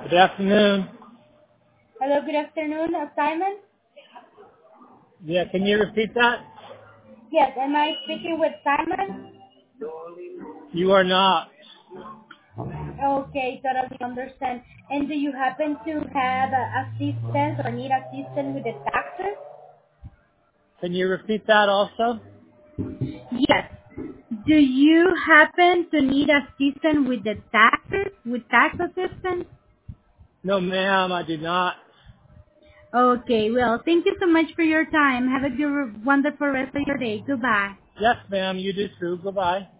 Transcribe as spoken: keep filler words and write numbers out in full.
Good afternoon. Hello, good afternoon, uh, Simon. Yeah, can you repeat that? Yes, am I speaking with Simon? You are not. Okay, totally understand. And do you happen to have uh, assistance or need assistance with the taxes? Can you repeat that also? Yes. Do you happen to need assistance with the taxes, with tax assistance? No, ma'am, I do not. Okay, well, thank you so much for your time. Have a good, wonderful rest of your day. Goodbye. Yes, ma'am, you do too. Goodbye.